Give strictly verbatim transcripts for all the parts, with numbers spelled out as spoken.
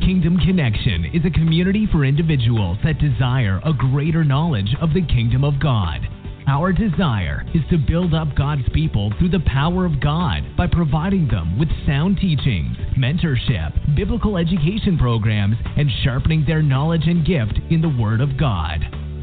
Kingdom Connection is a community for individuals that desire a greater knowledge of the kingdom of God. Our desire is to build up God's people through the power of God by providing them with sound teachings, mentorship, biblical education programs, and sharpening their knowledge and gift in the Word of God.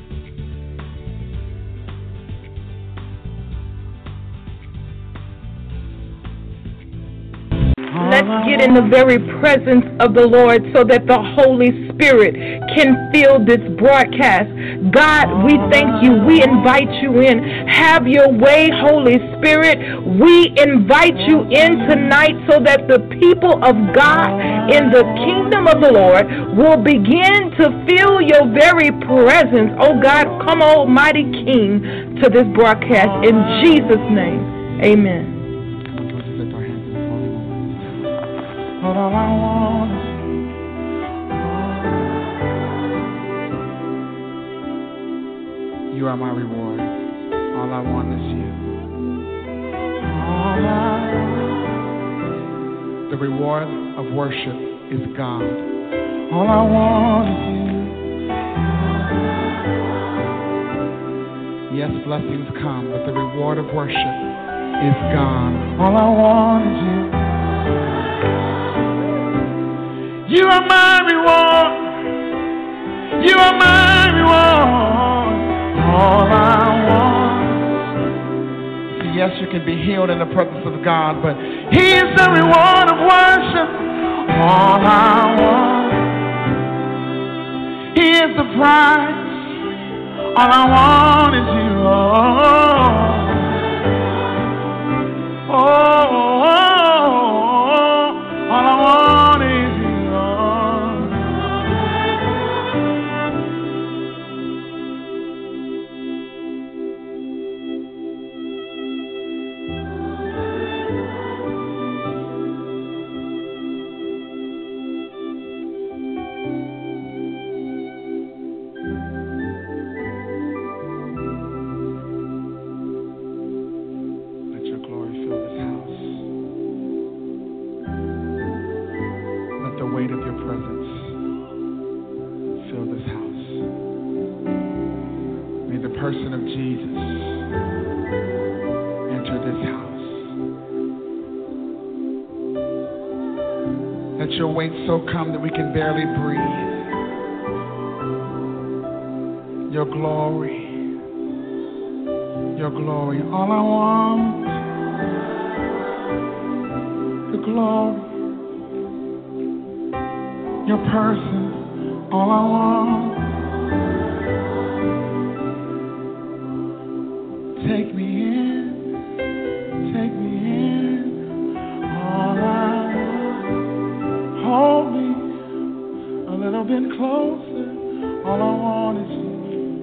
Let's get in the very presence of the Lord so that the Holy Spirit can fill this broadcast. God, we thank you. We invite you in. Have your way, Holy Spirit. We invite you in tonight so that the people of God in the kingdom of the Lord will begin to feel your very presence. Oh God, come, Almighty King, to this broadcast. In Jesus' name, amen. All I want is you are my reward. All I want is you. All I want. The reward of worship is God. All I want is you. Yes, blessings come, but the reward of worship is God. All I want is you. You are my reward. You are my reward. All I want. See, yes, you can be healed in the presence of God, but He is the reward of worship. All I want. He is the prize. All I want is you. Oh, oh, oh, oh. All I want is your weight so come that we can barely breathe. Your glory, your glory, all I want, the glory, your person, all I want. Take me in, take me in, all I hold me a little bit closer. All I want is you.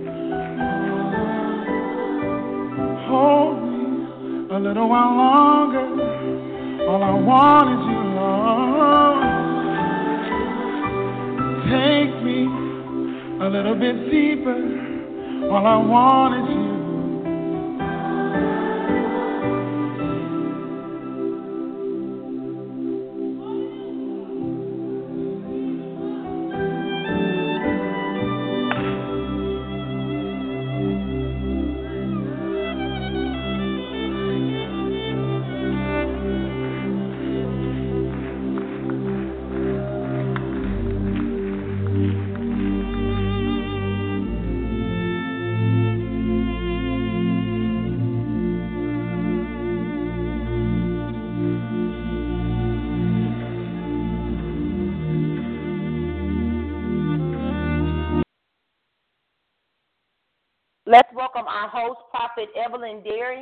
Hold me a little while longer. All I want is you, Lord. Take me a little bit deeper. All I want is you. Let's welcome our host, Prophet Evelyn Derry.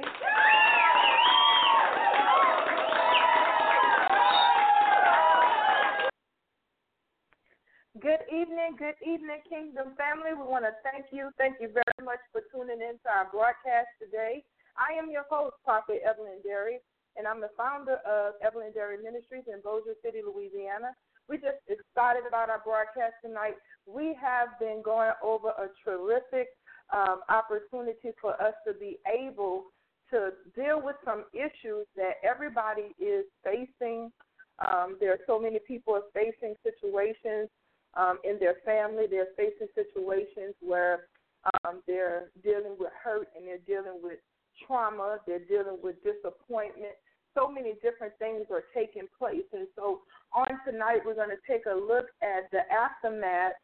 Good evening, good evening, Kingdom family. We want to thank you. Thank you very much for tuning in to our broadcast today. I am your host, Prophet Evelyn Derry, and I'm the founder of Evelyn Derry Ministries in Bossier City, Louisiana. We're just excited about our broadcast tonight. We have been going over a terrific Um, opportunity for us to be able to deal with some issues that everybody is facing Um, there are so many people facing situations um, in their family. They're facing situations where um, they're dealing with hurt and they're dealing with trauma. They're dealing with disappointment. So many different things are taking place. And so on tonight, we're going to take a look at the aftermath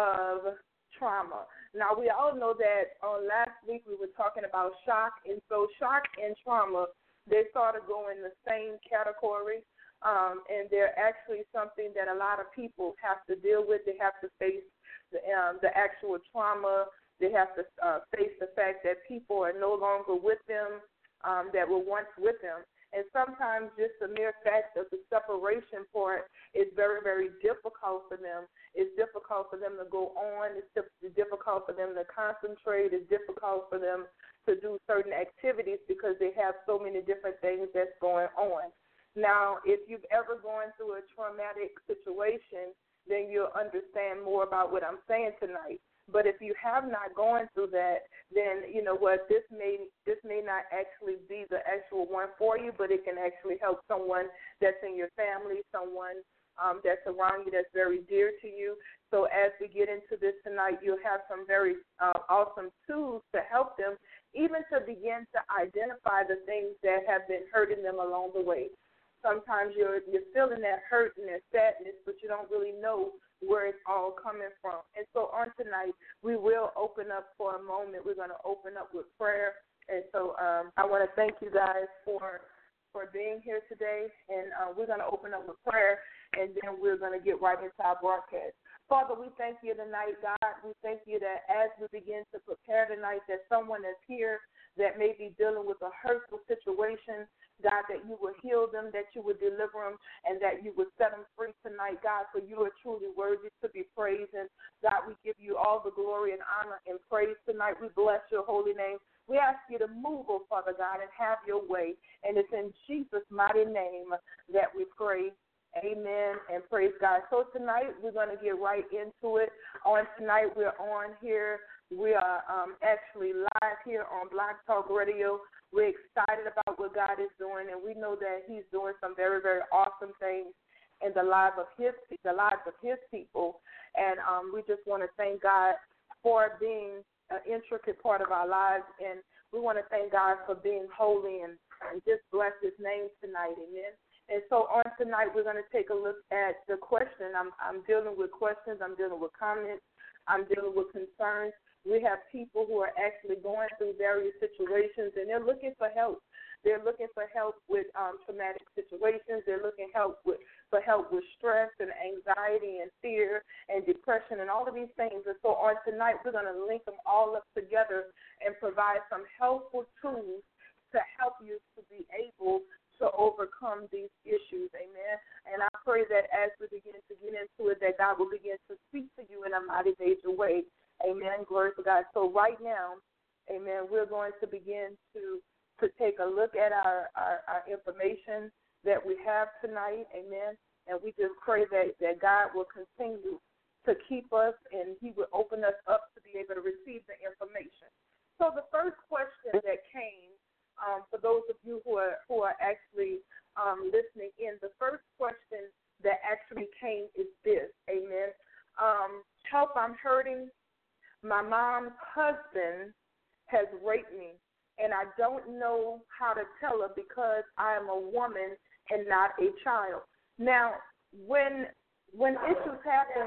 of trauma. Now, we all know that on last week we were talking about shock. And so shock and trauma, they sort of go in the same category. Um, and they're actually something that a lot of people have to deal with. They have to face the, um, the actual trauma. They have to uh, face the fact that people are no longer with them, um, that were once with them. And sometimes just the mere fact of the separation part is very, very difficult for them. It's difficult for them to go on. It's difficult for them to concentrate. It's difficult for them to do certain activities because they have so many different things that's going on. Now, if you've ever gone through a traumatic situation, then you'll understand more about what I'm saying tonight. But if you have not gone through that, then you know what, this may this may not actually be the actual one for you, but it can actually help someone that's in your family, someone um, that's around you that's very dear to you. So as we get into this tonight, you'll have some very uh, awesome tools to help them, even to begin to identify the things that have been hurting them along the way. Sometimes you're you're feeling that hurt and that sadness, but you don't really know where it's all coming from. And so on tonight, we will open up for a moment. We're going to open up with prayer. And so um, I want to thank you guys for for being here today. And uh, we're going to open up with prayer, and then we're going to get right into our broadcast. Father, we thank you tonight, God. We thank you that as we begin to prepare tonight, that someone is here that may be dealing with a hurtful situation, God, that you will heal them, that you will deliver them, and that you will set them free tonight, God, for you are truly worthy to be praised. And, God, we give you all the glory and honor and praise tonight. We bless your holy name. We ask you to move, oh Father God, and have your way. And it's in Jesus' mighty name that we pray. Amen and praise God. So tonight we're going to get right into it. On tonight we're on here. We are um, actually live here on Blog Talk Radio. We're excited about what God is doing, and we know that he's doing some very, very awesome things in the lives of his, the lives of his people. And um, we just want to thank God for being an intricate part of our lives, and we want to thank God for being holy and, and just bless his name tonight. Amen. And so on tonight, we're going to take a look at the question. I'm, I'm dealing with questions. I'm dealing with comments. I'm dealing with concerns. We have people who are actually going through various situations, and they're looking for help. They're looking for help with um, traumatic situations. They're looking help with, for help with stress and anxiety and fear and depression and all of these things. And so on tonight, we're going to link them all up together and provide some helpful tools to help you to be able to overcome these issues, amen. And I pray that as we begin to get into it, that God will begin to speak to you in a mighty major way, amen. Glory to God. So right now, amen, we're going to begin to to take a look at our, our, our information that we have tonight, amen. And we just pray that, that God will continue to keep us and he will open us up to be able to receive the information. So the first question that came, Um, for those of you who are who are actually um, listening in, the first question that actually came is this, amen. Um, help, I'm hurting. My mom's husband has raped me, and I don't know how to tell her because I am a woman and not a child. Now, when when issues happen,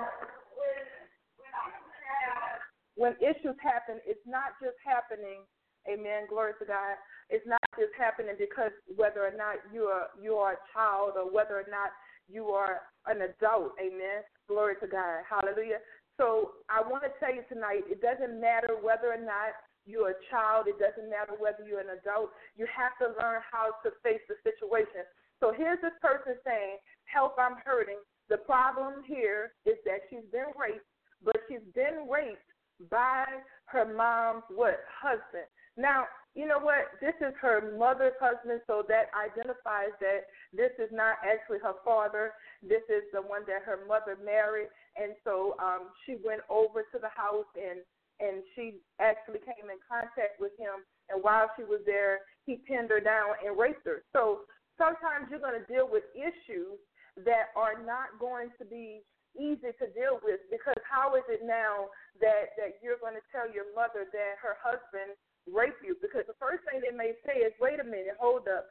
when issues happen, it's not just happening. Amen. Glory to God. It's not just happening because whether or not you are you are a child or whether or not you are an adult. Amen. Glory to God. Hallelujah. So I want to tell you tonight, it doesn't matter whether or not you're a child. It doesn't matter whether you're an adult. You have to learn how to face the situation. So here's this person saying, help, I'm hurting. The problem here is that she's been raped, but she's been raped by her mom's what? Husband. Now, you know what? This is her mother's husband, so that identifies that this is not actually her father. This is the one that her mother married, and so um, she went over to the house, and, and she actually came in contact with him, and while she was there, he pinned her down and raped her. So sometimes you're going to deal with issues that are not going to be easy to deal with, because how is it now that, that you're going to tell your mother that her husband raped you? Because the first thing they may say is, wait a minute, hold up,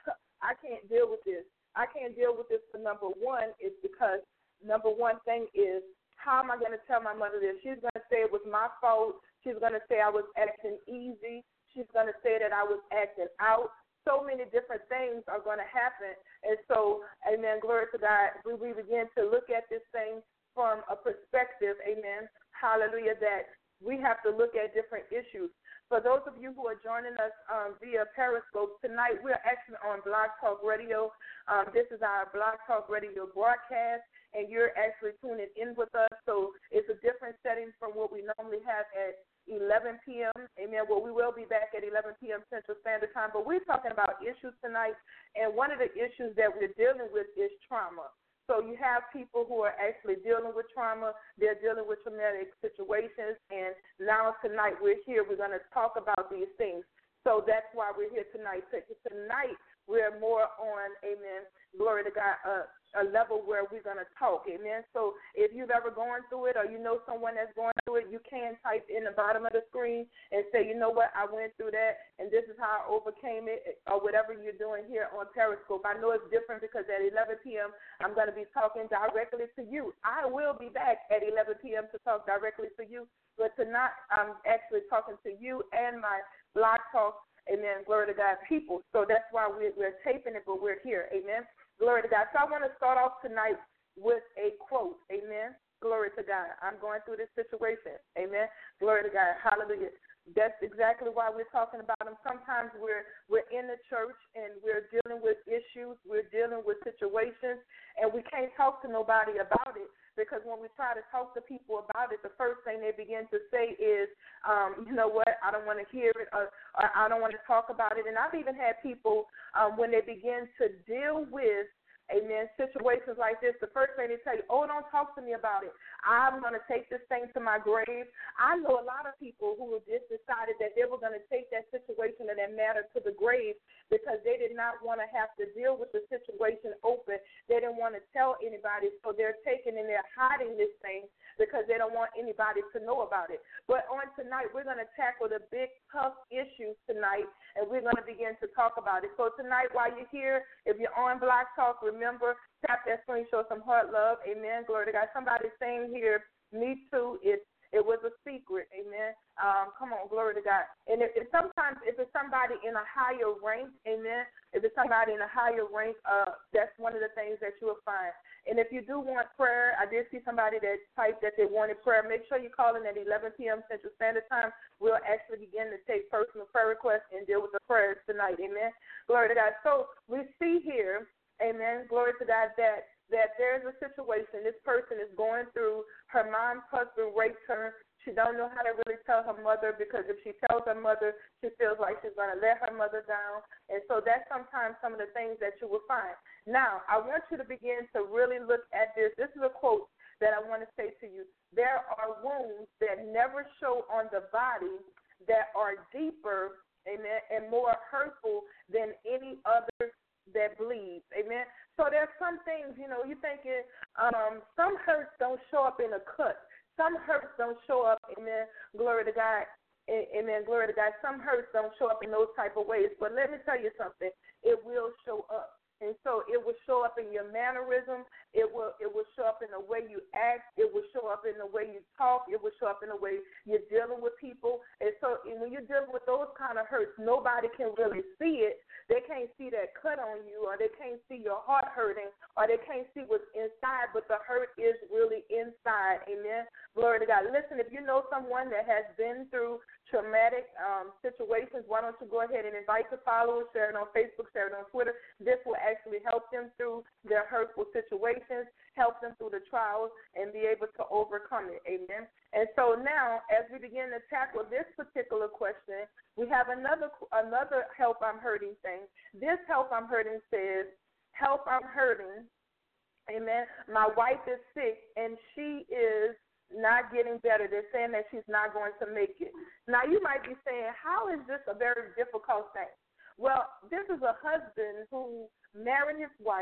I can't deal with this. I can't deal with this for number one is because number one thing is, how am I going to tell my mother this? She's going to say it was my fault. She's going to say I was acting easy. She's going to say that I was acting out. So many different things are going to happen. And so, amen, glory to God, we, we begin to look at this thing from a perspective, amen, hallelujah, that we have to look at different issues. For those of you who are joining us um, via Periscope, tonight we're actually on Blog Talk Radio. Um, this is our Blog Talk Radio broadcast, and you're actually tuning in with us. So it's a different setting from what we normally have at eleven p.m. Amen. Well, we will be back at eleven p.m. Central Standard Time, but we're talking about issues tonight, and one of the issues that we're dealing with is trauma. So you have people who are actually dealing with trauma. They're dealing with traumatic situations, and now tonight we're here. We're going to talk about these things. So that's why we're here tonight. So tonight we're more on, amen, glory to God, uh, a level where we're going to talk, amen. So if you've ever gone through it or you know someone that's going through it, you can type in the bottom of the screen and say, you know what, I went through that, and this is how I overcame it, or whatever you're doing here on Periscope. I know it's different because at eleven p.m. I'm going to be talking directly to you. I will be back at eleven p.m. to talk directly to you, but tonight I'm actually talking to you and my Blog Talk, amen, glory to God, people. So that's why we're, we're taping it, but we're here, amen. Glory to God. So I want to start off tonight with a quote. Amen. Glory to God. I'm going through this situation. Amen. Glory to God. Hallelujah. That's exactly why we're talking about them. Sometimes we're we're in the church and we're dealing with issues. We're dealing with situations, and we can't talk to nobody about it. Because when we try to talk to people about it, the first thing they begin to say is, um, you know what, I don't want to hear it, or, or I don't want to talk about it. And I've even had people, um, when they begin to deal with, amen, situations like this, the first thing they tell you, oh, don't talk to me about it. I'm going to take this thing to my grave. I know a lot of people who just decided that they were going to take that situation or that matter to the grave because they did not want to have to deal with the situation open. They didn't want to tell anybody, so they're taking and they're hiding this thing because they don't want anybody to know about it. But on tonight, we're going to tackle the big, tough issues tonight, and we're going to begin to talk about it. So tonight, while you're here, if you're on Blog Talk, remember, tap that screen, show some heart love. Amen. Glory to God. Somebody's saying here, me too. It it was a secret. Amen. Um, come on, glory to God. And if, if sometimes if it's somebody in a higher rank, amen. If it's somebody in a higher rank, uh, that's one of the things that you will find. And if you do want prayer, I did see somebody that typed that they wanted prayer. Make sure you call in at eleven p.m. Central Standard Time. We'll actually begin to take personal prayer requests and deal with the prayers tonight. Amen. Glory to God. So we see here, amen, glory to God, that, that there's a situation. This person is going through, her mom's husband raped her. She don't know how to really tell her mother because if she tells her mother, she feels like she's going to let her mother down. And so that's sometimes some of the things that you will find. Now, I want you to begin to really look at this. This is a quote that I want to say to you. There are wounds that never show on the body that are deeper, amen, and more hurtful than any other that bleeds, amen. So there's some things, you know, you're thinking um, some hurts don't show up in a cut. Some hurts don't show up, amen, glory to God, amen, glory to God. Some hurts don't show up in those type of ways. But let me tell you something, it will show up. And so it will show up in your mannerism. It will it will show up in the way you act. It will show up in the way you talk. It will show up in the way you're dealing with people. And so and when you're dealing with those kind of hurts, nobody can really see it. They can't see that cut on you, or they can't see your heart hurting, or they can't see what's inside, but the hurt is really inside. Amen. Glory to God. Listen, if you know someone that has been through traumatic um, situations, why don't you go ahead and invite the followers, share it on Facebook, share it on Twitter. This will actually help them through their hurtful situations, help them through the trials, and be able to overcome it. Amen. And so now, as we begin to tackle this particular question, we have another another help I'm hurting thing. This help I'm hurting says, help I'm hurting, amen, my wife is sick, and she is not getting better. They're saying that she's not going to make it. Now, you might be saying, how is this a very difficult thing? Well, this is a husband who married his wife.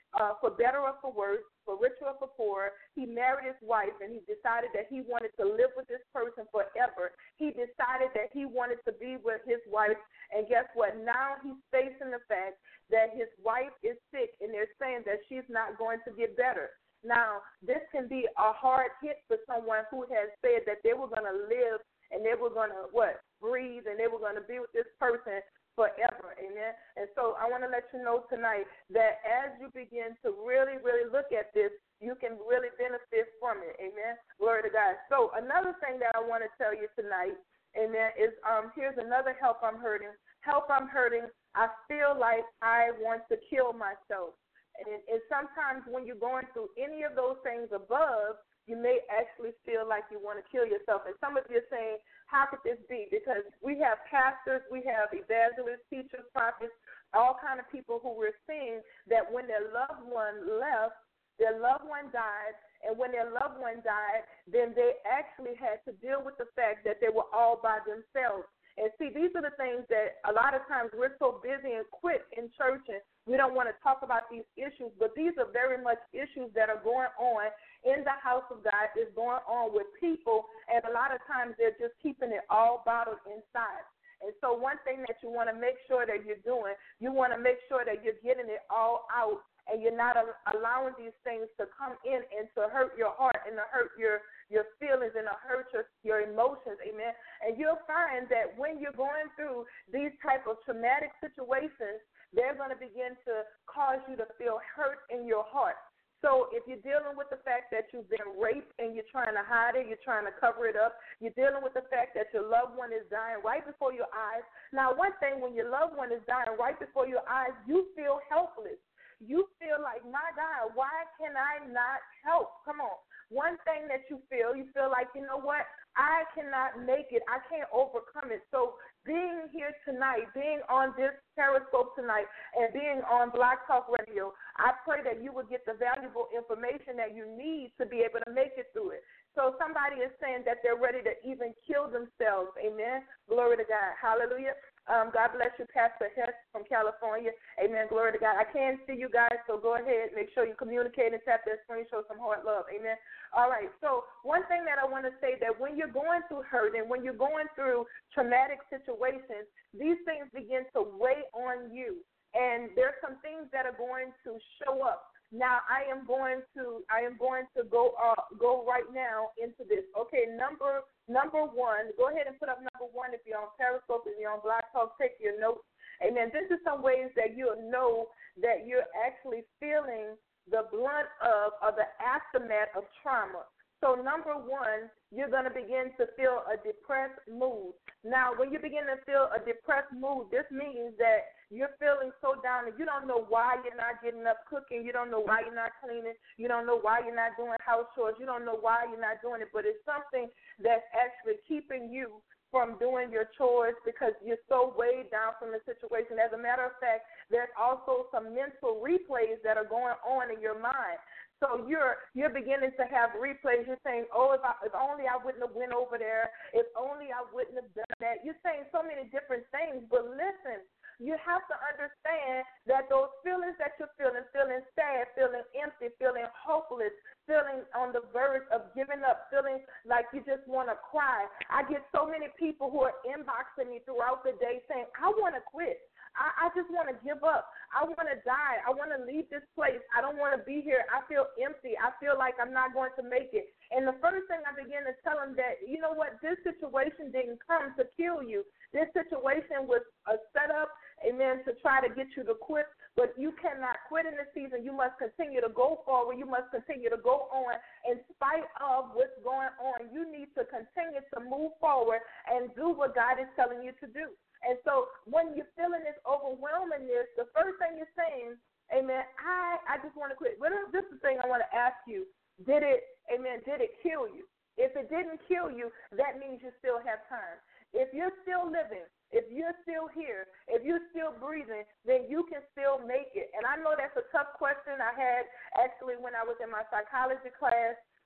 uh, for better or for worse, for richer or for poorer. He married his wife, and he decided that he wanted to live with this person forever. He decided that he wanted to be with his wife, and guess what? Now he's facing the fact that his wife is sick, and they're saying that she's not going to get better. Now, this can be a hard hit for someone who has said that they were going to live and they were going to, what, breathe, and they were going to be with this person forever, amen? And so I want to let you know tonight that as you begin to really, really look at this, you can really benefit from it, amen? Glory to God. So another thing that I want to tell you tonight, amen, is um, here's another help I'm hurting. Help I'm hurting. I feel like I want to kill myself. And, and sometimes when you're going through any of those things above, you may actually feel like you want to kill yourself. And some of you are saying, how could this be? Because we have pastors, we have evangelists, teachers, prophets, all kind of people who we're seeing that when their loved one left, their loved one died, and when their loved one died, then they actually had to deal with the fact that they were all by themselves. And see, these are the things that a lot of times we're so busy and quick in church and we don't want to talk about these issues, but these are very much issues that are going on in the house of God, is going on with people, and a lot of times they're just keeping it all bottled inside. And so one thing that you want to make sure that you're doing, you want to make sure that you're getting it all out, and you're not allowing these things to come in and to hurt your heart and to hurt your your feelings and to hurt your, your emotions, amen. And you'll find that when you're going through these type of traumatic situations, they're going to begin to cause you to feel hurt in your heart. So if you're dealing with the fact that you've been raped and you're trying to hide it, you're trying to cover it up, you're dealing with the fact that your loved one is dying right before your eyes. Now, one thing, when your loved one is dying right before your eyes, you feel helpless. You feel like, my God, why can I not help? Come on. One thing that you feel, you feel like, you know what, I cannot make it. I can't overcome it. So being here tonight, being on this Periscope tonight, and being on Blog Talk Radio, I pray that you will get the valuable information that you need to be able to make it through it. So somebody is saying that they're ready to even kill themselves. Amen. Glory to God. Hallelujah. Um, God bless you, Pastor Hess from California. Amen. Glory to God. I can't see you guys, so go ahead. Make sure you communicate and tap that screen, show some heart love. Amen. All right. So one thing that I want to say, that when you're going through hurt and when you're going through traumatic situations, these things begin to weigh on you. And there's some things that are going to show up. Now I am going to I am going to go uh, go right now into this. Okay, number number one. Go ahead and put up number one if you're on Periscope, if you're on Blog Talk. Take your notes. Amen. This is some ways that you'll know that you're actually feeling the brunt of or the aftermath of trauma. So number one, you're going to begin to feel a depressed mood. Now, when you begin to feel a depressed mood, this means that you're feeling so down and you don't know why you're not getting up cooking. You don't know why you're not cleaning. You don't know why you're not doing house chores. You don't know why you're not doing it. But it's something that's actually keeping you from doing your chores because you're so weighed down from the situation. As a matter of fact, there's also some mental replays that are going on in your mind. So you're you're beginning to have replays. You're saying, oh, if, I, if only I wouldn't have went over there. If only I wouldn't have done that. You're saying so many different things. But listen, you have to understand that those feelings that you're feeling, feeling sad, feeling empty, feeling hopeless, feeling on the verge of giving up, feeling like you just want to cry. I get so many people who are inboxing me throughout the day saying, I want to quit. I, I just want to give up. I want to die. I want to leave this place. I don't want to be here. I feel empty. I feel like I'm not going to make it. And the first thing I begin to tell them that, you know what, this situation didn't come to kill you. This situation was a setup, amen, to try to get you to quit. But you cannot quit in this season. You must continue to go forward. You must continue to go on in spite of what's going on. You need to continue to move forward and do what God is telling you to do. And so when you're feeling this overwhelmingness, the first thing you're saying, amen, I, I just want to quit. Well, this is the thing I want to ask you. Did it, amen, did it kill you? If it didn't kill you, that means you still have time. If you're still living, if you're still here, if you're still breathing, then you can still make it. And I know that's a tough question I had actually when I was in my psychology class.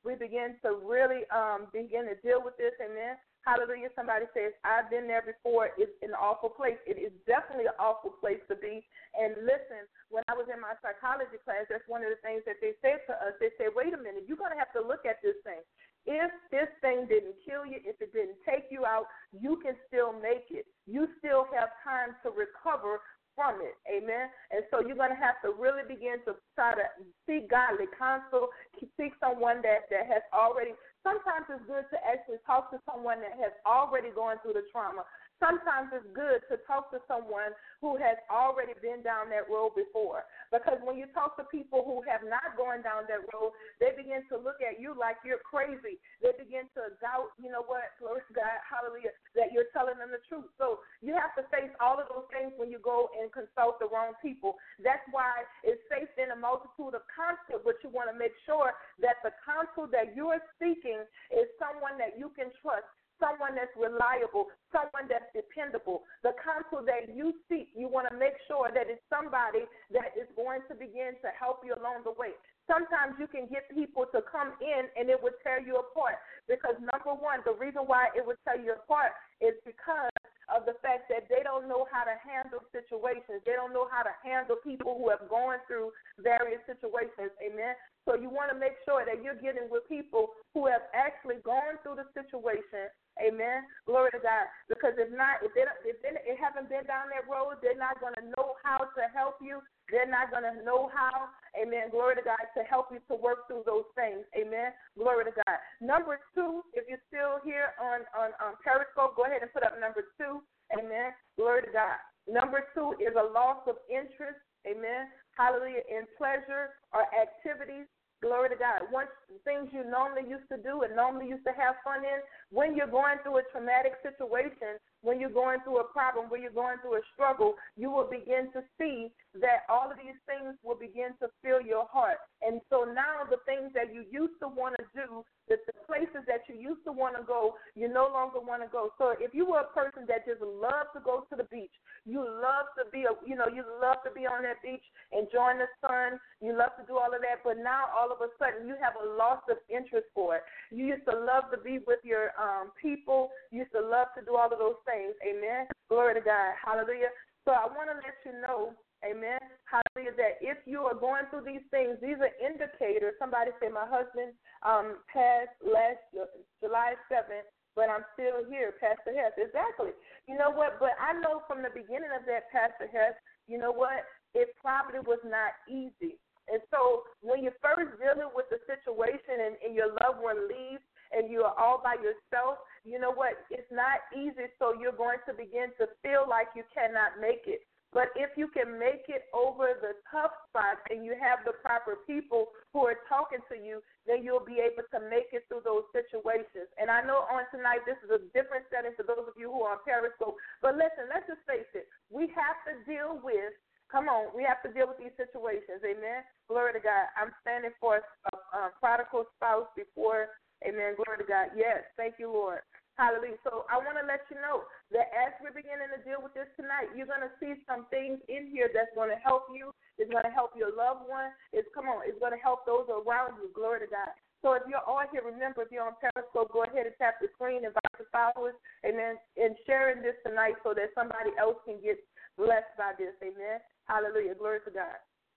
we begin to really um, begin to deal with this. Amen. Hallelujah. Somebody says, I've been there before. It's an awful place. It is definitely an awful place to be. And listen, when I was in my psychology class, that's one of the things that they said to us. They said, wait a minute, you're going to have to look at this thing. If this thing didn't kill you, if it didn't take you out, you can still make it. You still have time to recover from it. Amen. And so you're going to have to really begin to try to seek godly counsel, seek someone that, that has already. Sometimes it's good to actually talk to someone that has already gone through the trauma. Sometimes it's good to talk to someone who has already been down that road before. Because when you talk to people who have not gone down that road, they begin to look at you like you're crazy. They begin to doubt, you know what, glory to God, hallelujah, that you're telling them the truth. So you have to face all of those things when you go and consult the wrong people. That's why it's safe in a multitude of counsel, but you want to make sure that the counsel that you are seeking is someone that you can trust, someone that's reliable, someone that's dependable. The counsel that you seek, you want to make sure that it's somebody that is going to begin to help you along the way. Sometimes you can get people to come in and it would tear you apart because, number one, the reason why it would tear you apart is because of the fact that they don't know how to handle situations. They don't know how to handle people who have gone through various situations. Amen. So you want to make sure that you're getting with people who have actually gone through the situation. Amen. Glory to God. Because if not, if they, if they haven't been down that road, they're not going to know how to help you. They're not going to know how, amen, glory to God, to help you to work through those things. Amen. Glory to God. Number two, if you're still here on, on, on Periscope, go ahead and put up number two. Amen. Glory to God. Number two is a loss of interest. Amen. Hallelujah. In pleasure or activities. Glory to God. Once things you normally used to do and normally used to have fun in, when you're going through a traumatic situation, when you're going through a problem, when you're going through a struggle, you will begin to see that all of these things will begin to fill your heart. And so now the things that you used to want to do, that the places that you used to want to go, you no longer want to go. So if you were a person that just loved to go to the beach, you love to be, a, you know, you love to be on that beach, enjoying the sun, you love to do all of that, but now all of a sudden you have a loss of interest for it. You used to love to be with your um, people. You used to love to do all of those things. Amen. Glory to God. Hallelujah. So I want to let you know, amen, hallelujah, that if you are going through these things, these are indicators. Somebody said my husband um, passed last July seventh, but I'm still here, Pastor Hess. Exactly. You know what? But I know from the beginning of that, Pastor Hess, you know what? It probably was not easy. And so when you're first dealing with the situation and, and your loved one leaves and you are all by yourself, you know what? It's not easy, so you're going to begin to feel like you cannot make it. But if you can make it over the tough spots and you have the proper people who are talking to you, then you'll be able to make it through those situations. And I know on tonight this is a different setting for those of you who are on Periscope. But listen, let's just face it. We have to deal with Come on, we have to deal with these situations, amen? Glory to God. I'm standing for a, a prodigal spouse before, amen, glory to God. Yes, thank you, Lord. Hallelujah. So I want to let you know that as we're beginning to deal with this tonight, you're going to see some things in here that's going to help you. It's going to help your loved one. It's, come on, it's going to help those around you. Glory to God. So if you're on here, remember, if you're on Periscope, go ahead and tap the screen, invite your followers, amen, and sharing this tonight so that somebody else can get blessed by this, amen. Hallelujah. Glory to God.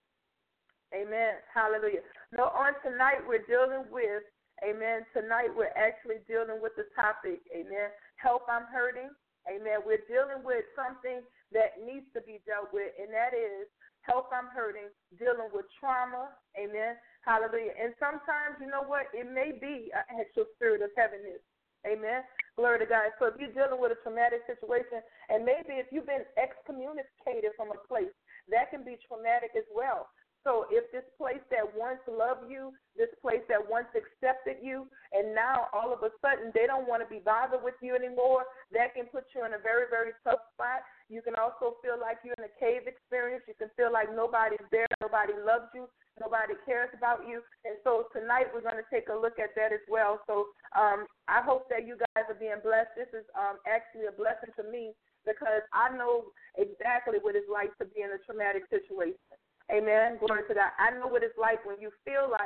Amen. Hallelujah. Now, on tonight, we're dealing with, amen, tonight we're actually dealing with the topic, amen, help, I'm hurting. Amen. We're dealing with something that needs to be dealt with, and that is help, I'm hurting, dealing with trauma. Amen. Hallelujah. And sometimes, you know what, it may be an actual spirit of heaviness. Amen. Glory to God. So if you're dealing with a traumatic situation, and maybe if you've been excommunicated from a place, that can be traumatic as well. So if this place that once loved you, this place that once accepted you, and now all of a sudden they don't want to be bothered with you anymore, that can put you in a very, very tough spot. You can also feel like you're in a cave experience. You can feel like nobody's there, nobody loves you, nobody cares about you. And so tonight we're going to take a look at that as well. So um, I hope that you guys are being blessed. This is um, actually a blessing to me, because I know exactly what it's like to be in a traumatic situation. Amen. Glory to God. I know what it's like when you feel like,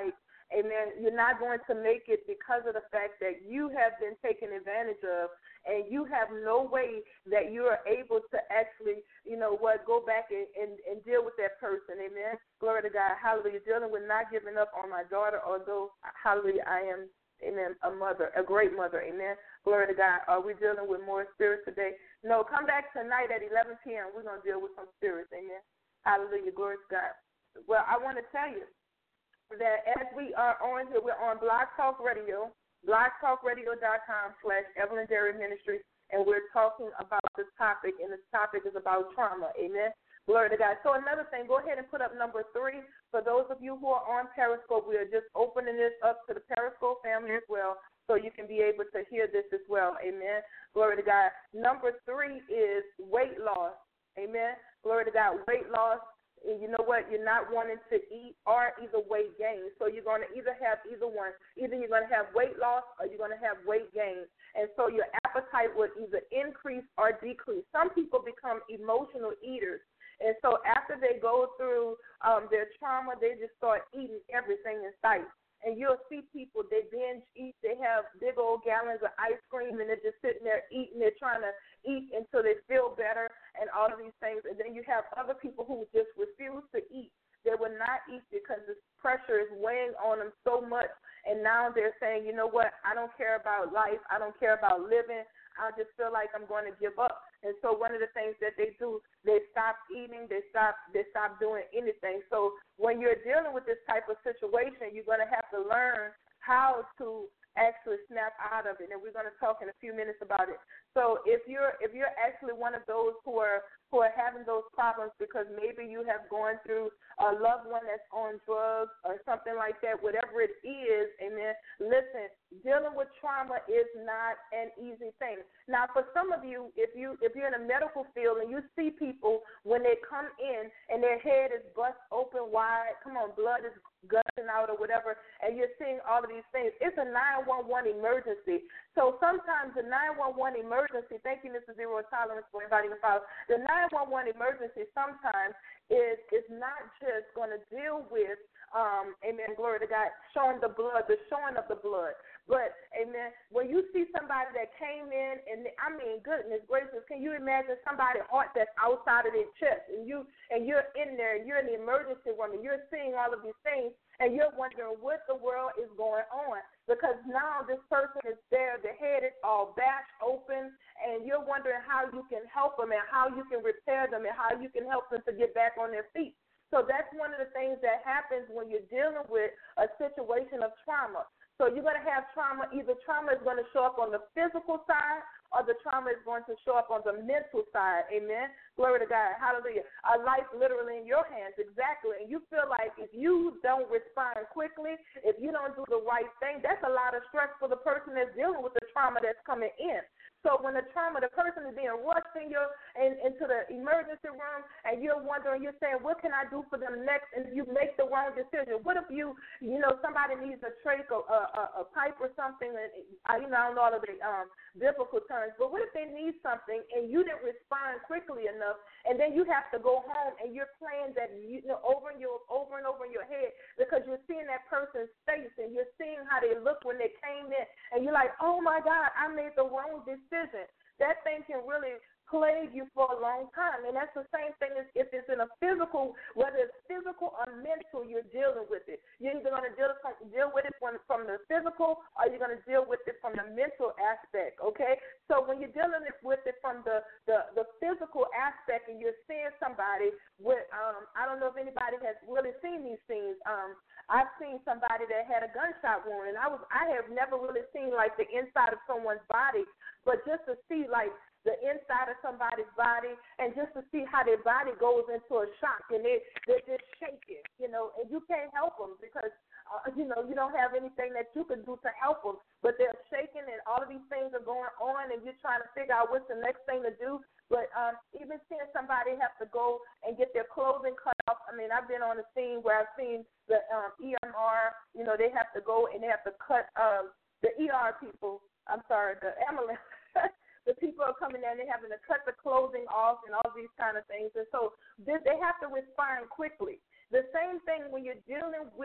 Amen. You're not going to make it because of the fact that you have been taken advantage of, and you have no way that you are able to actually, you know what, go back and, and, and deal with that person. Amen. Glory to God. Hallelujah. Dealing with not giving up on my daughter, although, hallelujah, I am, amen, a mother, a great mother. Amen. Glory to God. Are we dealing with more spirits today? No, come back tonight at eleven p.m. We're going to deal with some spirits. Amen. Hallelujah. Glory to God. Well, I want to tell you that as we are on here, we're on Blog Talk Radio, blogtalkradio.com slash Evelyn Derry Ministry, and we're talking about this topic, and this topic is about trauma. Amen. Glory to God. So another thing, go ahead and put up number three. For those of you who are on Periscope, we are just opening this up to the Periscope family as well, so you can be able to hear this as well. Amen. Glory to God. Number three is weight loss. Amen. Glory to God. Weight loss. And you know what? You're not wanting to eat or either weight gain. So you're going to either have either one. Either you're going to have weight loss or you're going to have weight gain. And so your appetite would either increase or decrease. Some people become emotional eaters. And so after they go through um, their trauma, they just start eating everything in sight. And you'll see people, they binge eat, they have big old gallons of ice cream, and they're just sitting there eating, they're trying to eat until they feel better and all of these things. And then you have other people who just refuse to eat. They will not eat because the pressure is weighing on them so much. And now they're saying, you know what, I don't care about life, I don't care about living, I just feel like I'm going to give up. And so one of the things that they do, they stop eating, they stop they stop doing anything. So when you're dealing with this type of situation, you're going to have to learn how to actually snap out of it, and we're going to talk in a few minutes about it. So if you're if you're actually one of those who are who are having those problems because maybe you have gone through a loved one that's on drugs or something like that, whatever it is, amen, listen, dealing with trauma is not an easy thing. Now, for some of you, if, you, if you're in a medical field and you see people when they come in and their head is bust open wide, come on, blood is gushing out or whatever, and you're seeing all of these things, it's a nine one one emergency. So sometimes the nine one one emergency, thank you, Mister Zero Tolerance, for inviting the file, the nine one one emergency sometimes is is not just going to deal with, um, amen, glory to God, showing the blood, the showing of the blood. But, amen, when you see somebody that came in, and I mean, goodness gracious, can you imagine somebody's heart that's outside of their chest, and, you, and you're in there, and you're in the emergency room, and you're seeing all of these things, and you're wondering what the world is going on, because now this person is there, the head is all bashed open, and you're wondering how you can help them and how you can repair them and how you can help them to get back on their feet. So that's one of the things that happens when you're dealing with a situation of trauma. So you're going to have trauma. Either trauma is going to show up on the physical side or the trauma is going to show up on the mental side. Amen. Glory to God. Hallelujah. A life literally in your hands. Exactly. And you feel like if you don't respond quickly, if you don't do the right thing, that's a lot of stress for the person that's dealing with the trauma that's coming in. So when the trauma, the person is being rushed in your, in, into the emergency room, and you're wondering, you're saying, what can I do for them next? And you make the wrong decision. What if you, you know, somebody needs a trach or a, a, a pipe or something, and I, you know, I don't know all of the um, biblical terms, but what if they need something and you didn't respond quickly enough, and then you have to go home and you're playing that, you know, over and your over and over in your head because you're seeing that person's face and you're seeing how they look when they came in, and you're like, oh my God, I made the wrong decision. That thing can really plague you for a long time. And that's the same thing as if it's in a physical, whether it's physical or mental, you're dealing with it. You're either going to deal, deal with it from, from the physical or you're going to deal with it from the mental aspect, okay? So when you're dealing with it from the, the, the physical aspect and you're seeing somebody with, um, I don't know if anybody has really seen these things. Um, I've seen somebody that had a gunshot wound, and I was I have never really seen, like, the inside of someone's body, but just to see, like, the inside of somebody's body and just to see how their body goes into a shock and they, they're just shaking, you know, and you can't help them because, uh, you know, you don't have anything that you can do to help them, but they're shaking and all of these things are going on and you're trying to figure out what's the next thing to do. But um, even seeing somebody have to go and get their clothing cut off, I mean, I've been on a scene where I've seen the um, E M R, you know, they have to go and they have to cut um, the E R people, I'm sorry, the ambulance. The people are coming in, they're having to cut the clothing off and all these kind of things. And so they have to respond quickly. The same thing when you're dealing with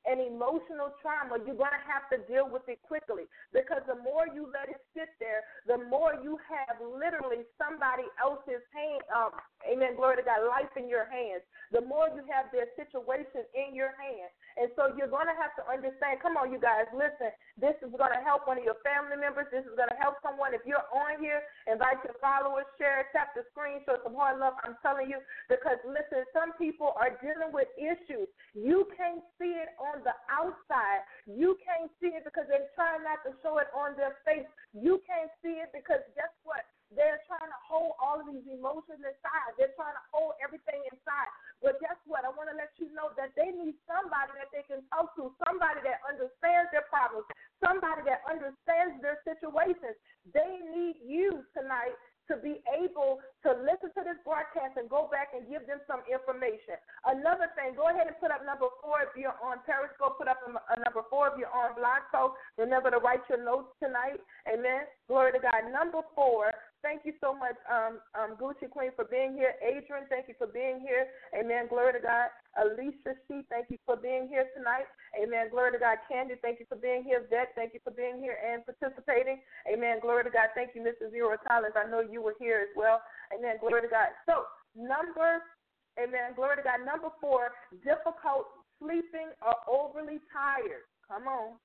and emotional trauma, you're going to have to deal with it quickly, because the more you let it sit there, the more you have literally somebody else's hand, um, amen, glory to God, life in your hands. The more you have their situation in your hands. And so you're going to have to understand, come on, you guys, listen, this is going to help one of your family members. This is going to help someone. If you're on here, invite your followers, share, tap the screen, show some hard love. I'm telling you, because, listen, some people are dealing with issues. You can't see it on the outside. You can't see it because they're trying not to show it on their face. You can't see it because guess what? They're trying to hold all of these emotions inside. They're trying to hold everything inside. But guess what? I want to let you know that they need somebody that they can talk to, somebody that understands their problems, somebody that understands their situations. They need you tonight to be able to listen to this broadcast and go back and give them some information. Another thing, go ahead and put up number four if you're on Periscope. Put up a, a number four if you're on Blog Talk. Remember to write your notes tonight. Amen. Glory to God. Number four, thank you so much, um, um, Gucci Queen, for being here. Adrian, thank you for being here. Amen. Glory to God. Alicia She, thank you for being here tonight. Amen. Glory to God. Candy, thank you for being here. Vet, thank you for being here and participating. Amen. Glory to God. Thank you, Missus Zero Collins. I know you were here as well. Amen. Glory to God. So, number, amen. Glory to God. Number four, difficult sleeping or overly tired. Come on.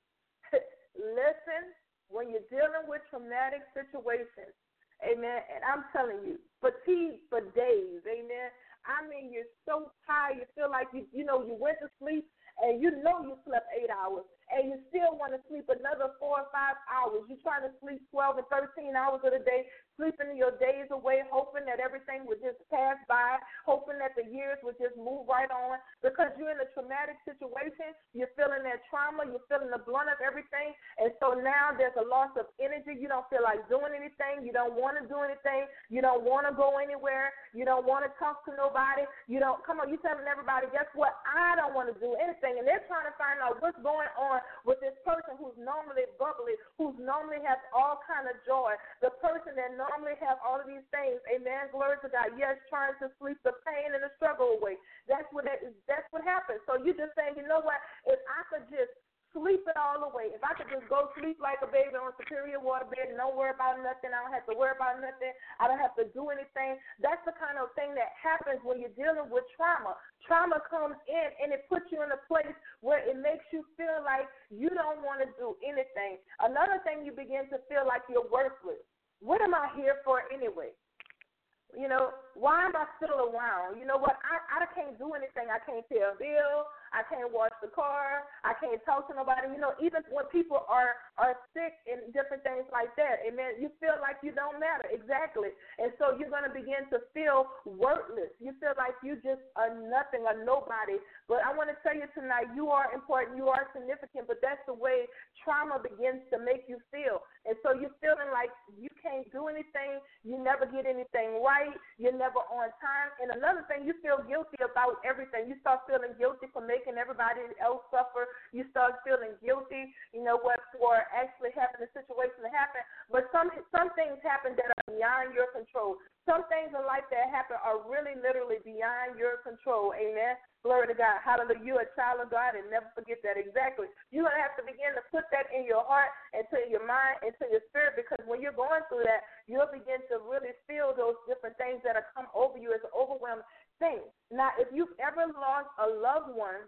Listen, when you're dealing with traumatic situations, amen, and I'm telling you, fatigue for days, amen. I mean, you're so tired, you feel like, you you know, you went to sleep, and you know you slept eight hours, and you still want to sleep another four or five hours. You're trying to sleep twelve or thirteen hours of the day, sleeping your days away, hoping that everything would just pass by, hoping that the years would just move right on, because you're in a traumatic situation. You're feeling that trauma. You're feeling the blunt of everything, and so now there's a loss of energy. You don't feel like doing anything. You don't want to do anything. You don't want to go anywhere. You don't want to talk to nobody. You don't, come on, you're telling everybody, guess what? I don't want to do anything, and they're trying to find out what's going on with this person who's normally bubbly, who's normally has all kind of joy, the person that normally have all of these things. Amen. Glory to God. Yes, trying to sleep the pain and the struggle away. That's what it is. That's what happens. So you're just saying, you know what? If I could just sleep it all away, if I could just go sleep like a baby on a superior water bed and don't worry about nothing, I don't have to worry about nothing, I don't have to do anything. That's the kind of thing that happens when you're dealing with trauma. Trauma comes in and it puts you in a place where it makes you feel like you don't want to do anything. Another thing, you begin to feel like you're worthless. What am I here for anyway? You know, why am I still around? You know what? I, I can't do anything. I can't pay a bill. I can't wash the car. I can't talk to nobody. You know, even when people are, are sick and different things like that, amen, you feel like you don't matter. Exactly. And so you're going to begin to feel worthless. You feel like you just are nothing, a nobody. But I want to tell you tonight, you are important. You are significant, but that's the way trauma begins to make you feel. And so you're feeling like you can't do anything. You never get anything right. You're never on time. And another thing, you feel guilty about everything. You start feeling guilty for making everybody else suffer. You start feeling guilty, you know what, for actually having the situation to happen. But some some things happen that are beyond your control. Some things in life that happen are really, literally beyond your control. Amen. Glory to God. Hallelujah. You're a child of God, and never forget that. Exactly. You're going to have to begin to put that in your heart and to your mind and to your spirit, because when you're going through that, you'll begin to really feel those different things that are come over you as an overwhelming thing. Now, if you've ever lost a loved one,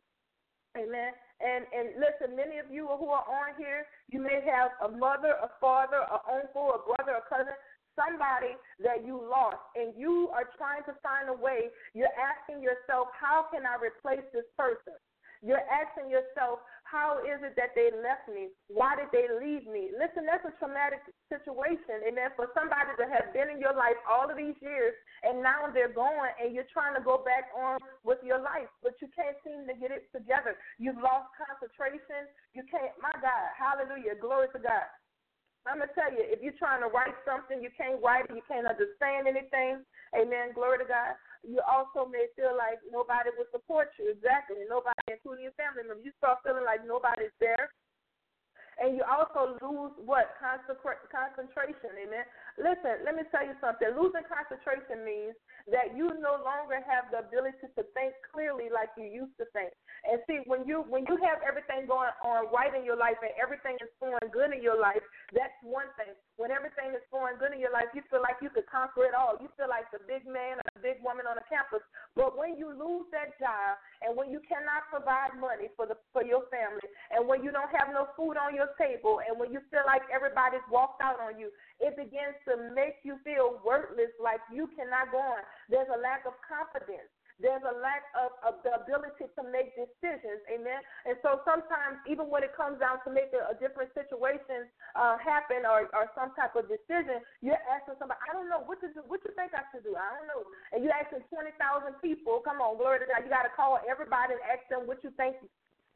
amen, and, and listen, many of you who are on here, you may have a mother, a father, an uncle, a brother, a cousin, somebody that you lost, and you are trying to find a way. You're asking yourself, how can I replace this person? You're asking yourself, how is it that they left me? Why did they leave me? Listen, that's a traumatic situation, and then for somebody to have been in your life all of these years, and now they're gone, and you're trying to go back on with your life, but you can't seem to get it together. You've lost concentration. You can't, my God, hallelujah, glory to God. I'm going to tell you, if you're trying to write something, you can't write it, you can't understand anything, amen, glory to God. You also may feel like nobody will support you, exactly, nobody, including your family members. You start feeling like nobody's there. And you also lose what? Consecra- concentration, amen? Listen, let me tell you something. Losing concentration means that you no longer have the ability to think clearly like you used to think. And see, when you when you have everything going on right in your life and everything is going good in your life, that's one thing. When everything is going good in your life, you feel like you could conquer it all. You feel like the big man or the big woman on the campus. But when you lose that job and when you cannot provide money for the for your family and when you don't have no food on your table and when you feel like everybody's walked out on you, it begins to make you feel worthless, like you cannot go on. There's a lack of confidence. There's a lack of, of the ability to make decisions, amen? And so sometimes, even when it comes down to making a different situation uh, happen or, or some type of decision, you're asking somebody, I don't know, what to do, what you think I should do? I don't know. And you're asking twenty thousand people, come on, glory to God, you got to call everybody and ask them what you think